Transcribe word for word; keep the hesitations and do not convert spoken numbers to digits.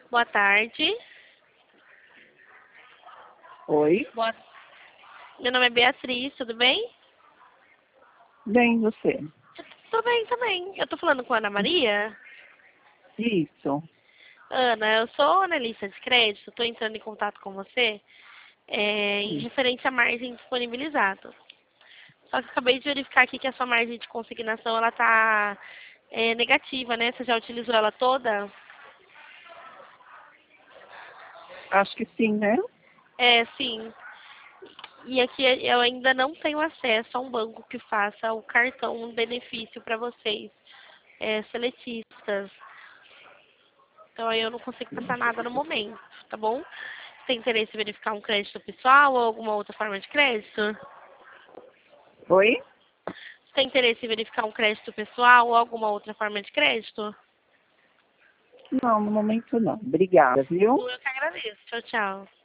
Boa tarde. Oi, Boa... Meu nome é Beatriz, tudo bem? bem você. Tudo bem também. Eu tô falando com a Ana Maria. Isso. Ana, eu sou analista de crédito, estou entrando em contato com você é, em Sim. referente à margem disponibilizada. Só que eu acabei de verificar aqui que a sua margem de consignação ela está é, negativa, né? Você já utilizou ela toda? Acho que sim, né? É, sim. E aqui eu ainda não tenho acesso a um banco que faça o cartão um benefício para vocês, é, seletistas. Então aí eu não consigo passar nada no momento, tá bom? Você tem interesse em verificar um crédito pessoal ou alguma outra forma de crédito? Oi? Você tem interesse em verificar um crédito pessoal ou alguma outra forma de crédito? Não, no momento não. Obrigada, viu? Eu que agradeço. Tchau, tchau.